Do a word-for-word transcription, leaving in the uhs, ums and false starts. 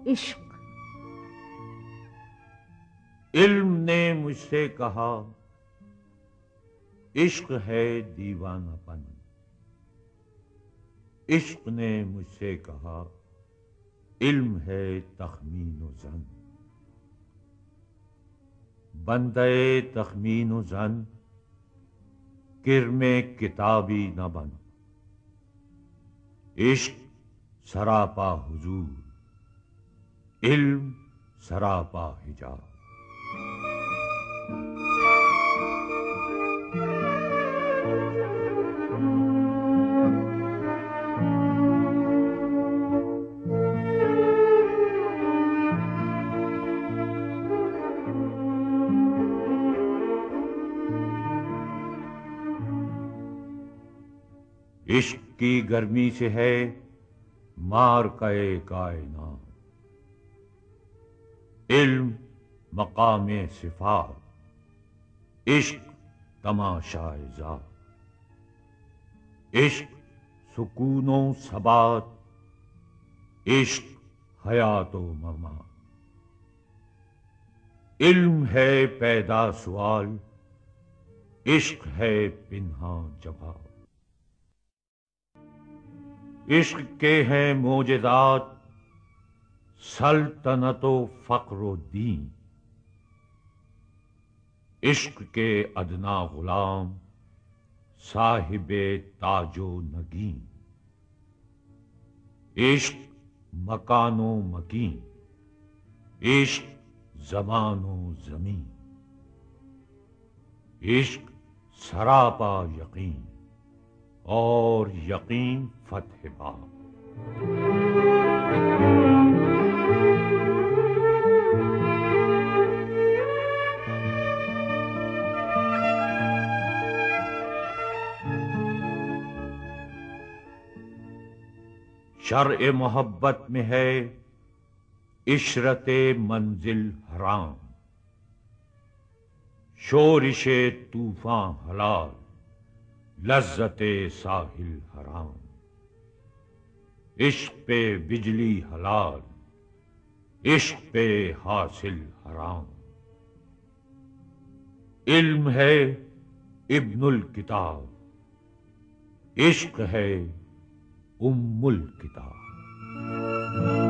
عشق۔ علم نے مجھ سے کہا عشق ہے دیوانہ پن، عشق نے مجھ سے کہا علم ہے تخمین و ظن، بندے تخمین و ظن کرم کتابی نہ بن، عشق سراپا حضور، علم سراپا حجاب۔ عشق کی گرمی سے ہے مار کئے کائنات، علم مقام صفات، عشق تماشائے ذات، عشق سکون و ثبات، عشق حیات و ممات، علم ہے پیدا سوال، عشق ہے پنہاں جواب، عشق کے ہیں معجزات سلطنت و فقر و دین، عشق کے ادنا غلام صاحب تاج و نگین، عشق مکان و مکین، عشق زمان و زمین، عشق سراپا یقین اور یقین فتح باب۔ شرع محبت میں ہے عشرت منزل حرام، شورش طوفاں حلال، لذت ساحل حرام، عشق پہ بجلی حلال، عشق پہ حاصل حرام، علم ہے ابن الکتاب، عشق ہے ام الکتاب۔